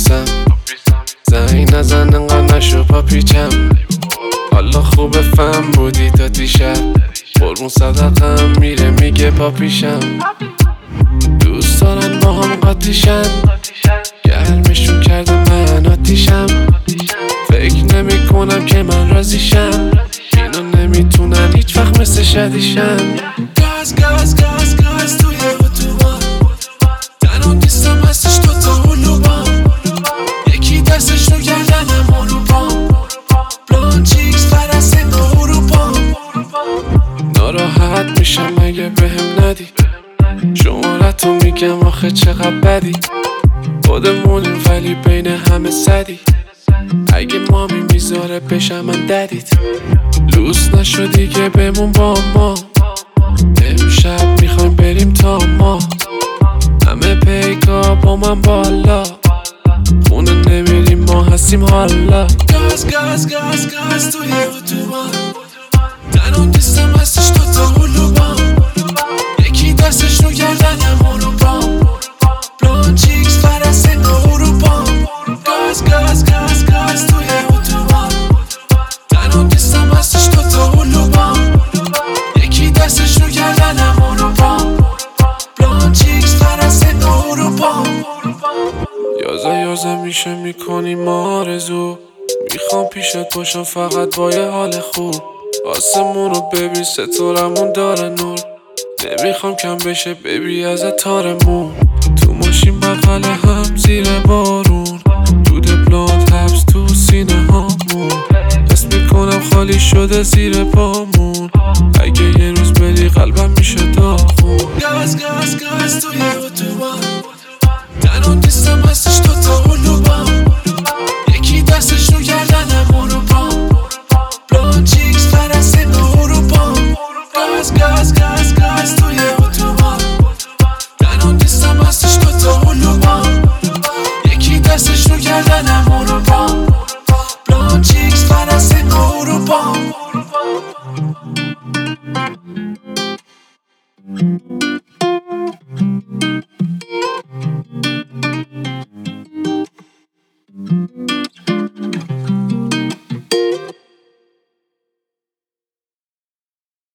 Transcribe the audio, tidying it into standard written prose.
پاپیسم زنگ نزن انقدر نشو پاپیچم حالا خوبه فهم بودی تا دیشب قربون صدقم میره میگه پاپیشم دوست دارن با هم قاطیشن گرمشون کرده من آتیشم فکر نمی کنم که من راضیشم اینو نمیتونن هیچ وقت مثل شدیشم گاز گاز گاز گاز توی اتوبان تنها نیستم هستش دوتا هلوبان یکی دستش رو گردنم هلوبان بلان چیکس فرسته نا اروپان ناراحت میشم اگه بهم ندی شمارتو میگم آخه چقدر بدی خودمونیم ولی بین همه صدی اگه مامی میذاره بشم من ددیت لوس نشدی که بمون با ما امشب میخوایم بریم تا ما همه پیکا با من بالا خونه نمیریم ما هستیم حالا گاز گاز گاز گاز توی اتوبان تنها نیستم هستش دوتا هلوبان یکی دستش رو گردنم هلوبان بلان چیکس فرسته نا اروپان گاز گاز گاز گاز توی اتوبان تنها نیستم هستش دوتا هلوبان یکی دستش رو گردنم هلوبان بلان چیکس فرسته نا اروپان یازه میشه میکنیم آرزو میخوام پیشت باشم فقط با یه حال خوب آسمون رو ببین ستارمون داره نور نمیخوام کم بشه ببی از تارمون تو ماشین بغل هم زیر بارون دود بلند حبس تو سینه هامون حس میکنم خالی شده زیر پامون اگه یه روز بری قلبم میشه داغون گاز گاز گاز توی اتوبان تنها نیستم هستش دوتا هلوبان یکی دستش رو گردنم هلوبان بلان چیکس فرسته نا اروپان گاز گاز گاز گاز توی اتوبان تنها نیستم هستش دوتا هلوبان یکی دستش رو گردنم هلوبان بلان چیکس فرسته نا اروپان